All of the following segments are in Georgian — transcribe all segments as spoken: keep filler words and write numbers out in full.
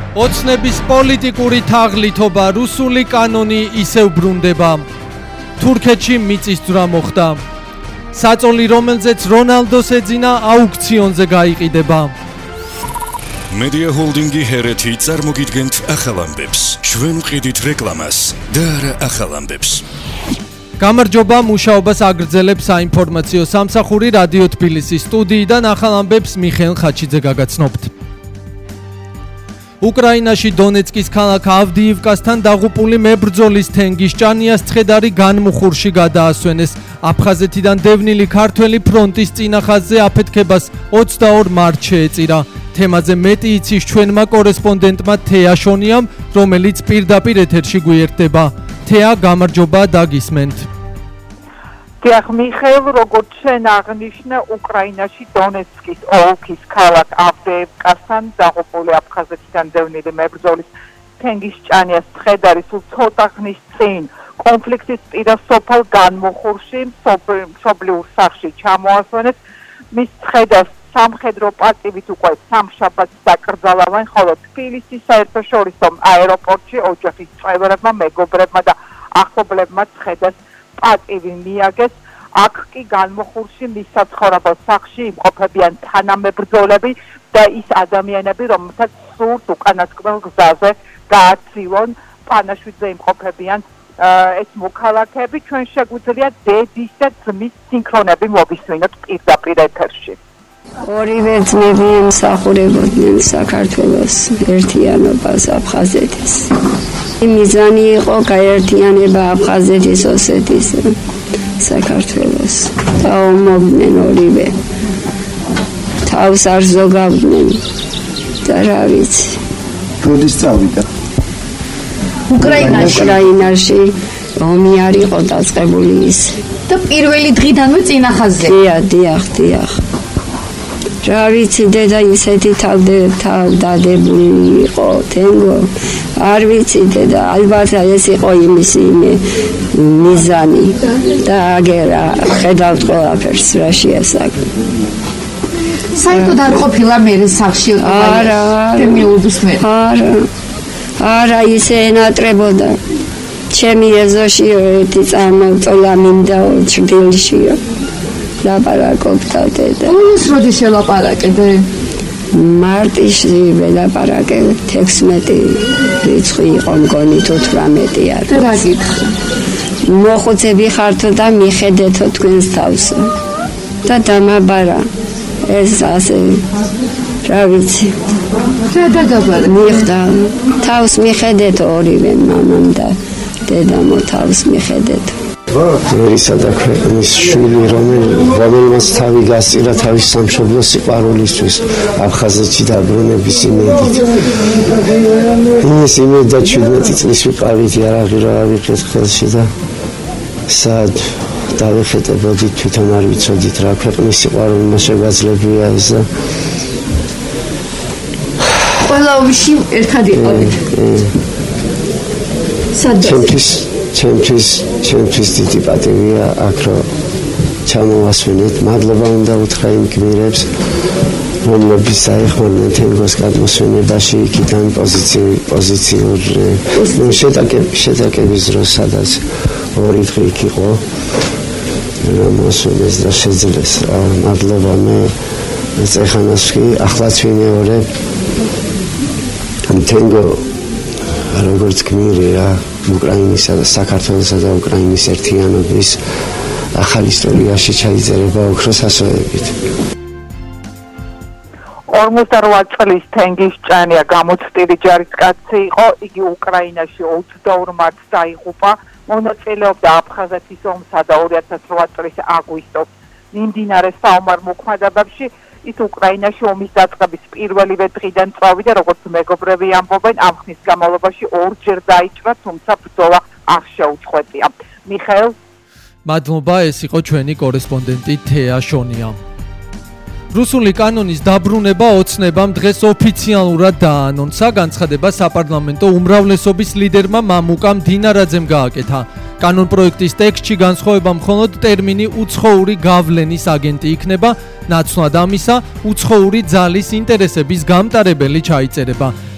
ოცნების პოლიტიკური თაღლითობა, რუსული კანონი ისევ ბრუნდება. თურქეთში მიწისძვრა მოხდა. საწოლი, რომელზეც რონალდოს ეძინა, აუქციონზე გაიყიდება. Media Holding-ი ჰერეთი წარმოგიდგენთ ახალ ამბებს. ჩვენ ვყიდით რეკლამას და არა ახალ ამბებს. გამარჯობა, მუშაობას აგრძელებს საინფორმაციო სამსახური რადიო თბილისის სტუდიიდან ახალ ამბებს მიხეილ ხაჩიძე გაგაცნობთ. უკრაინაში დონეცკის ქალაქ ავდიივკასთან დაღუპული მებრძოლის თენგის ჭანიას ცხედარი განმუხურში გადაასვენეს. აფხაზეთიდან დევნილი ქართველი ფრონტის წინახაზზე აფეთქებას ოცდაორ მარტს შეეწირა. თემაზე მეტი იცის ჩვენმა კორესპონდენტმა თეა შონიამ, რომელიც პირდაპირ ეთერში გვიერთდება. თეა, გამარჯობა, დაგისმენთ. დიახ, მიხეილ, როგორც შენ აღნიშნე, უკრაინაში დონეცკის ოლქის ქალაქ ავდიივკასთან დაღუპული აფხაზეთიდან დევნილი მებრძოლის თენგის ჭანიას ცხედარი სულ ცოტა ხნის წინ კონფლიქტის პირას სოფელ განმუხურში მშობლიურ სახლში ჩამოასვენეს. მის ცხედარს სამხედრო პატივით უკვე სამშაბათს დაკრძალავენ, ხოლო თბილისის საერთაშორისო აეროპორტში ოჯახის წევრებმა, მეგობრებმა და ახლობლებმა ცხედარს პატივი მიაგეს. აქ კი განმუხურში მის საცხოვრებელ სახლში იმყოფებიან თანამებრძოლები და ის ადამიანები, რომელთაც სურთ უკანასკნელ გზაზე გააცილონ. პანაშვიდზე იმყოფებიან ეს მოქალაქეები. ჩვენ შეგვიძლია დედის და ძმის სინქრონები მოვისმინოთ პირდაპირ ეთერში. ორივე ძმები ემსახურებოდნენ საქართველოს ერთიანობას, აფხაზეთის. მიზანი იყო გაერთიანება აფხაზეთის, ოსეთის და საქართველოს. დაუმობდნენ ორივე. თავს არ ზოგავდნენ და რა ვიცი. როდის წავიდა? უკრაინაში. უკრაინაში ომი არ იყო დაწყებული ის. და პირველი დღიდანვე წინახაზზე. დიახ, დიახ, დიახ. რა ვიცი, დედა ისეთი თავდადებული იყო თენგო, არ ვიცი დედა, ალბათ ეს იყო იმისი მიზანი და აგერა ხედავთ ყველაფერს რა შეასაკო. საერთოდ არ ყოფილა მე სახლში არა, არა, არა, ისე ენატრებოდა. ჩემი ეზოში ერთი წარმოვწოლა მინდა ჭრდილშიო. ლაპარაკობდა დედა. ის როდის ელაპარაკე? მარტში ველაპარაკე, თექვსმეტი რიცხვი იყო მგონი, თუ თვრამეტი არ. რა გითხრა? მოხუცები ხართო და მიხედეთო თქვენს თავს. და დამაბარა. ეს ასე რა ვიცი. რა დაგაბარა? მიხდა. თავს მიხედეთო ორივე მამამ და დედამ თავს მიხედეთო. ერისა და ქვეყნის შვილი, რომელმაც თავი გასწირა თავის სამშობლოს სიყვარულისთვის, აფხაზეთში დაბრუნების იმედით. იმის იმედი და ჩვიდმეტი წლის ვიყავით, იარაღი რა ვიყეთ ხელში და სად დავიხეტებოდით, თვითონ არ ვიცოდით რა ქვეყნის სიყვარულმა შეგვაძლებია ეს და ყველა ომში ერთად იყავით. ჩემთვის ჩემთვის ჩემთვის დიდი პატივია აქ რომ ჩამოვასვენეთ. მადლობა უნდა უთხრა იმ გმირებს, რომლებიც დაეხმარნენ თენგოს გადმოსვენებაში იქიდან პოზიციურ პოზიციურ შეტაკების დროს, სადაც ორი დღე იქ იყო მოსვენეს და შეძლეს. მადლობა. მე წეხანას კი ახლაც ვიმეორებ თენგო როგორც გმირი რა, უკრაინისა და საქართველოსა და უკრაინის ერთიანობის ახალ ისტორიაში ჩაიწერება ოქროს ასოებით. ორმოცდაორ წლის თენგის ჭანია გამოცდილი ჯარისკაცი იყო. იგი უკრაინაში ოცდაორ მარტს დაიღუპა. მონაწილეობდა აფხაზეთის ომსა და ორი ათას რვა წლის აგვისტოს მიმდინარე საომარ მოქმედებებში. ის უკრაინაში ომის დაწყების პირველივე დღიდან წავიდა, როგორც მეგობრები ამბობენ, ამ ხნის განმავლობაში ორჯერ დაიჭრა, თუმცა ბრძოლა არ შეუწყვეტია. მიხეილ, მადლობა, ეს იყო ჩვენი კორესპონდენტი თეა შონია. რუსული კანონის დაბრუნება ოცნებამ დღეს ოფიციალურად დაანონსა. განცხადება საპარლამენტო უმრავლესობის ლიდერმა მამუკამ დინარაძემ გააკეთა. კანონპროექტის ტექსტში განსხვავება მხოლოდ ტერმინი უცხოური გავლენის აგენტი იქნება, ნაცვლად ამისა, უცხოური ძალის ინტერესების გამტარებელი ჩაიწერება.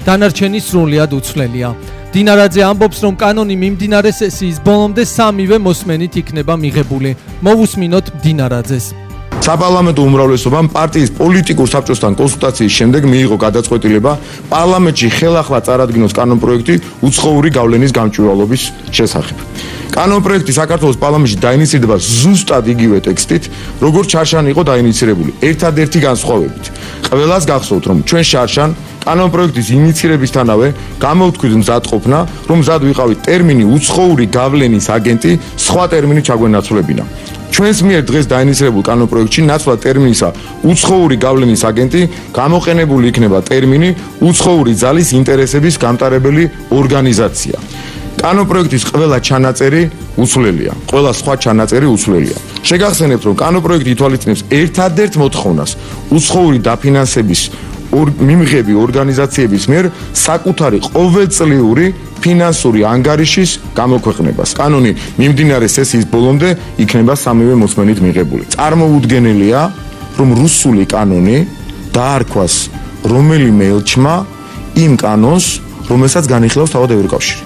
დანარჩენი სრულიად უცვლელია. დინარაძე ამბობს, რომ კანონი მიმდინარე სესიის ბოლომდე სამივე მოსმენით იქნება მიღებული. მოვუსმინოთ დინარაძეს. საპარლამენტო უმრავლესობამ პარტიის პოლიტიკურ საბჭოსთან კონსულტაციის შემდეგ მიიღო გადაწყვეტილება პარლამენტში ხელახლა წარადგინოს კანონპროექტი უცხოური გავლენის გამჭვირვალობის შესახებ. კანონპროექტი საქართველოს პარლამენტში დაინიცირდება ზუსტად იგივე ტექსტით, როგორც შარშან იყო დაინიცირებული, ერთადერთი განსხვავებით. ყველას გახსოვთ, რომ ჩვენ შარშან კანონპროექტის ინიცირებისთანავე გამოვთქვით მზადყოფნა, რომ მზად ვიყავით ტერმინი უცხოური გავლენის აგენტი სხვა ტერმინით ჩაგვენაცვლებინა. ჩვენს მიერ დღეს დაინიცირებულ კანონპროექტში ნაცვლად ტერმინისა უცხოური გავლენის აგენტი გამოყენებული იქნება ტერმინი უცხოური ძალის ინტერესების გამტარებელი ორგანიზაცია. კანონპროექტის ყველა ჩანაწერი უცვლელია, ყველა სხვა ჩანაწერი უცვლელია. შეგახსენებთ, რომ კანონპროექტი ითვალისწინებს ერთადერთ მოთხოვნას უცხოური დაფინანსების მიმღები ორგანიზაციების მიერ საკუთარი ყოველწლიური ფინანსური ანგარიშის გამოქვეყნებას. კანონი მიმდინარე სესიის ბოლომდე იქნება სამივე მოსმენით მიღებული. წარმოუდგენელია, რომ რუსული კანონი დაარქვას რომელიმე ელჩმა იმ კანონს, რომელსაც განიხილავს თავად ევროკავშირი.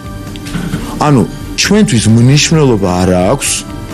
ანუ ჩვენთვის მნიშვნელობა არ აქვს,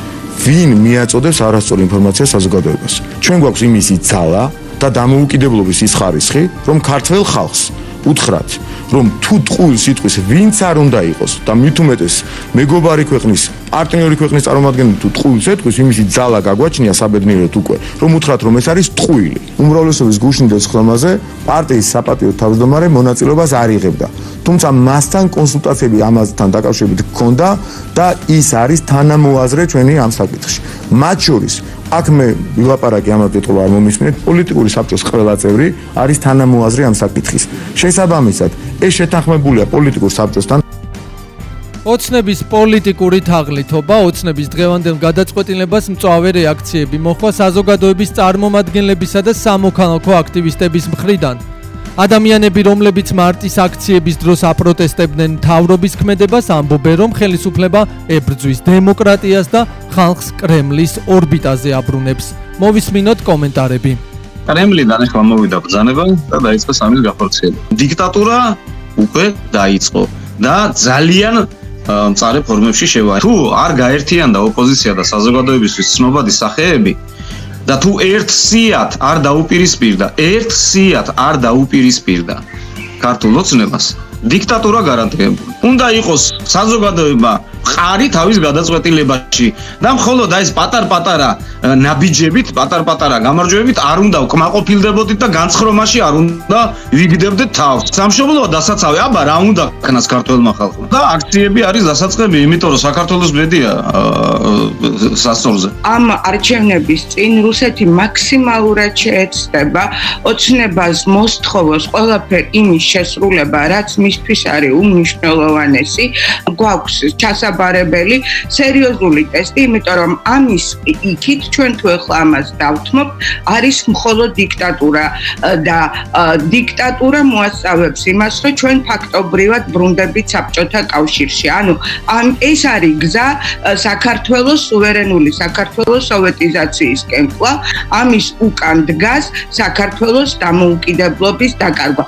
ვინ მიაწოდებს არასწორ ინფორმაციას საზოგადოებას. ჩვენ გვაქვს იმისი ძალა და დამოუკიდებლობის ის ხარისხი, რომ ქართველ ხალხს უთხრათ, რომ თუ ტყუილ სიტყვის ვინც არ უნდა იყოს და მით უმეტეს მეგობარი ქვეყნის, პარტნიორი ქვეყნის წარმომადგენელი თუ ტყუილ სიტყვის იმისი ძალა გაგვაჩნია საბედნიეროდ უკვე, რომ უთხრათ, რომ ეს არის ტყუილი. უმრავლესობის გუშინდელ სხდომაზე პარტიის საპატიო თავმჯდომარე მონაწილეობას არ იღებდა. თუმცა მასთან კონსულტაციები ამასთან დაკავშირებით ჰქონდა და ის არის თანამოაზრე ჩვენი ამ საკითხში. მათ შორის აქ მე ვილაპარაკე ამათ ეტყობა არ მომისმინეთ, პოლიტიკური საბჭოს ყველა წევრი არის თანამოაზრე ამ საკითხის. შესაბამისად, ეს შეთანხმებულია პოლიტიკურ საბჭოსთან. ოცნების პოლიტიკური თაღლითობა, ოცნების დღევანდელ გადაწყვეტილებას მწვავე რეაქციები მოხდა საზოგადოების წარმომადგენლებისა და სამოქალაქო აქტივისტების მხრიდან. ადამიანები, რომლებიც მარტის აქციების დროს აპროტესტებდნენ მთავრობის ქმედებას, ამბობენ, რომ ხელისუფლება ებრძვის დემოკრატიას და ხალხს კრემლის ორბიტაზე აბრუნებს. მოვისმინოთ კომენტარები. კრემლიდან ახლა მოვიდა ბრძანება და დაიწყო სამის გახორციელება. დიქტატურა უკვე დაიწყო და ძალიან მწარე ფორმებში შევა. თუ არ გაერთიანდა ოპოზიცია და საზოგადოებისთვის ცნობადი სახეები და თუ ერთ სიათ არ დაუპირისპირდა, ერთ სიათ არ დაუპირისპირდა ქართულ ოცნებას, დიქტატურა გარანტირებული. უნდა იყოს საზოგადოება მყარი თავის გადაწყვეტილებაში და მხოლოდ აი ეს პატარ-პატარა ნაბიჯებით, პატარ-პატარა გამარჯვებით არ უნდა კმაყოფილდებოდით და განცხრომაში არ უნდა ვიგდებდეთ თავს. სამშობლოა დასაცავი, აბა რა უნდა ქნას ქართველმა ხალხმა. და აქციები არის დასაწყები, იმიტომ რომ საქართველოს ბედია სასწორზე. ამ არჩევნების წინ რუსეთი მაქსიმალურად შეეცდება ოცნებას მოსთხოვოს ყველაფერ იმის შესრულება, რაც მისთვის არის უმნიშვნელოვანესი. გვაქვს ჩასაბარებელი სერიოზული ტესტი, იმიტომ რომ ამის იქით ჩვენ თუ ახლა ამას დავთმობ, არის მხოლოდ დიქტატურა და დიქტატურა მოასწავებს იმას, რომ ჩვენ ფაქტობრივად ბრუნდებით საბჭოთა კავშირში. ანუ ამ ეს არის გზა საქართველოს სუვერენული საქართველოს სოვეტიზაციისკენ კვლავ, ამის უკან დგას საქართველოს დამოუკიდებლობის დაკარგვა.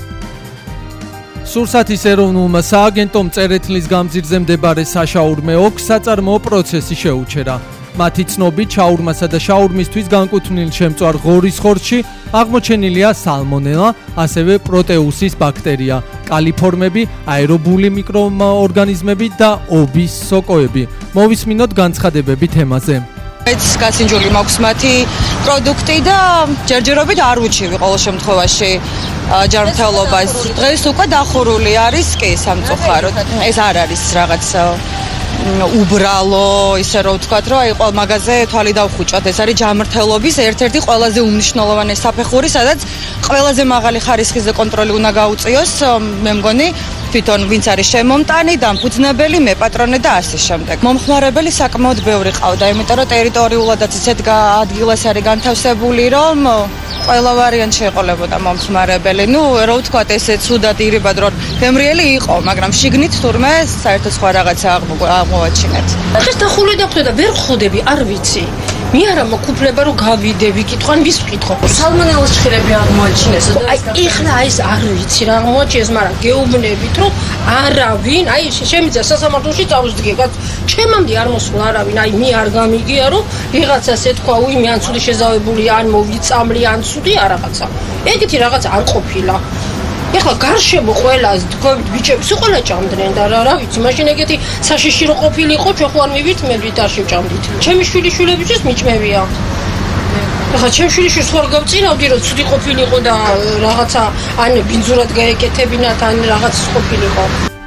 სურსათის ეროვნულმა სააგენტომ წერეთლის გამზირზე მდებარე საშაურმე ოლქს საწარმოო პროცესი შეუჩერა. მათი ცნობით, შაურმასა და შაურმისთვის განკუთვნილ შემწვარ ღორის ხორცში აღმოჩენილია სალმონელა, ასევე პროტეუსის ბაქტერია, კალიფორმები, აერობული მიკროორგანიზმები და ობის სოკოები. მოვისმინოთ განცხადებები თემაზე. ეს გასინჯული მაქვს მათი პროდუქტი და ჯერჯერობით არ ვუჩივი ყოველ შემთხვევაში ჯანმრთელობას. დღეს უკვე დახურული არის კი სამწუხაროდ. ეს არ არის რაღაც უბრალო, ისე რომ ვთქვათ, რომ აი ყოველ მაგაზე თვალი დავხუჭოთ. ეს არის ჯანმრთელობის ერთ-ერთი ყველაზე უმნიშვნელოვანესი საფეხური, სადაც ყველაზე მაღალი ხარისხის კონტროლი უნდა გაუწიოს. მე მგონი თვითონ ვინც არის შემომტანი, დამფუძნებელი, მეპატრონე და ასე შემდეგ. მომხმარებელი საკმაოდ ბევრი ყავდა, იმიტომ რომ ტერიტორიულადაც ისეთ ადგილას არის განთავსებული, რომ ყველა ვარიანტი შეყოლებოდა მომხმარებელი. ნუ რა ვთქვათ, ესე ცუდად ირიბად რომ გემრიელი იყო, მაგრამ შიგნით თურმე საერთოდ სხვა რაღაცა აღმოვაჩინეთ. ეს დახული და ხვდა და ვერ ხვდები, არ ვიცი. მე არა მოკუფლება რომ გავიდები კითხვა ვის ვკითხო სალმონელოს ჭხირები აღმოაჩინეს და აი ეხლა აი ეს არ ვიცი რა აღმოაჩინეს მაგრამ გეუბნებით რომ არავინ აი შემიძლია სასამართლოში წავსდგებათ ჩემამდე არ მოსულა არავინ აი მე არ გამიგია რომ ვიღაცას ეთქვა უი მე ან ცუდი შეზავებული ან მოვიწამლი ან ცუდი რაღაცა ეგეთი რაღაცა არ ყოფილა ეხლა გარშემო ყველას თქვით ბიჭებს ყველა ჭამდნენ და რა რა ვიცი მაშინ ეგეთი საშიში რო ყოფილიყო ჩვენ ხო არ მივიწმევით არ შევჭამდით ჩემი შვილი შვილებიჩის მიჭმევია ეხლა ჩემი შვილი შვილს ხო არ გავწირავდი რომ ცუდი ყოფილიყო და რაღაცა ან ბინძურად გაეკეთებინათ ან რაღაც ყოფილიყო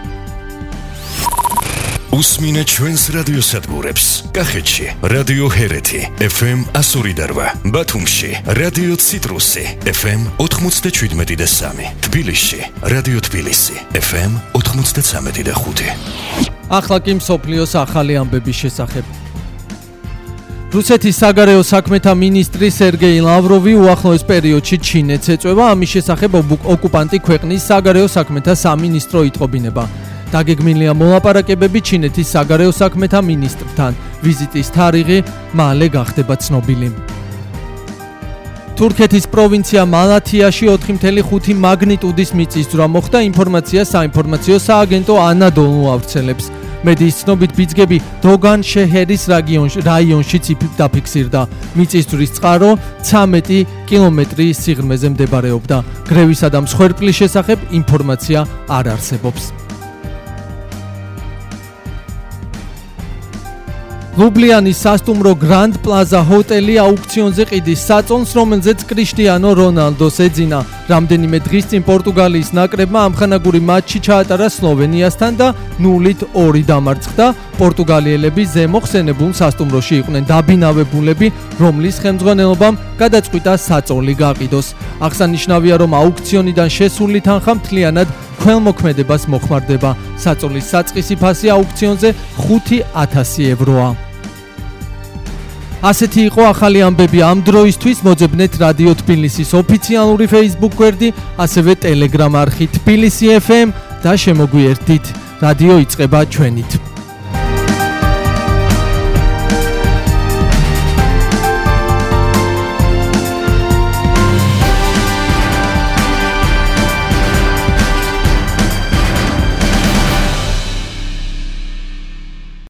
უსმინე ჩვენს რადიოსადგურებს კახეთში რადიო ჰერეთი ეფ ემ one oh eight ბათუმში რადიო ციტრუსი ეფ ემ ninety-seven და three თბილისში რადიო თბილისი ეფ ემ ninety-three და five ახლა კი მსოფლიოს ახალი ამბების შესახებ რუსეთის საგარეო საქმეთა მინისტრი სერგეი ლავროვი უახლოეს პერიოდში ჩინეთს ეწვევა ამის შესახებ ოკუპანტი ქვეყნის საგარეო საქმეთა სამინისტრო იტყობინება დაგეგმილია მოლაპარაკებები ჩინეთის საგარეო საქმეთა მინისტრთან ვიზიტის თარიღი მალე გახდება ცნობილი თურქეთის პროვინცია მალათიაში four point five მაგნიტუდის მიწისძვრა მოხდა ინფორმაცია საინფორმაციო სააგენტო ანადოლუ ავრცელებს მედიის ცნობით ბიძგები დოგან შეჰერის რაიონში დაფიქსირდა მიწისძვრის წყარო thirteen კილომეტრის სიღრმეზე მდებარეობდა გრევისა და მსხვერპლის შესახებ ინფორმაცია არ არსებობს ლუბლიანის სასტუმრო გრანდ პლაზა ჰოტელი აუქციონზე ყიდის საწონს, რომელზეც კრიშტიანო რონალდოს ეძინა. რამდენიმე დღის წინ პორტუგალიის ნაკრებმა ამხანაგური მატჩი ჩაატარა სლოვენიასთან და nul two დამარცხდა. პორტუგალიელები ზემო ხსენებულ სასტუმროში იყვნენ დაბინავებულები, რომლის ხელმძღვანელობამ გადაწყვიტა საწოლი გაყიდოს. აღსანიშნავია, რომ აუქციონიდან შესული თანხა მთლიანად ქველმოქმედებას მოხმარდება. საწოლის საწყისი ფასი აუქციონზე five thousand ევროა. ასეთი იყო ახალი ამბები ამ დროისთვის. მოძებნეთ რადიო თბილისის ოფიციალური Facebook გვერდი, ასევე Telegram არხი თბილისი ეფ ემ და შემოგვიერთდით. რადიო იწყება ჩვენით.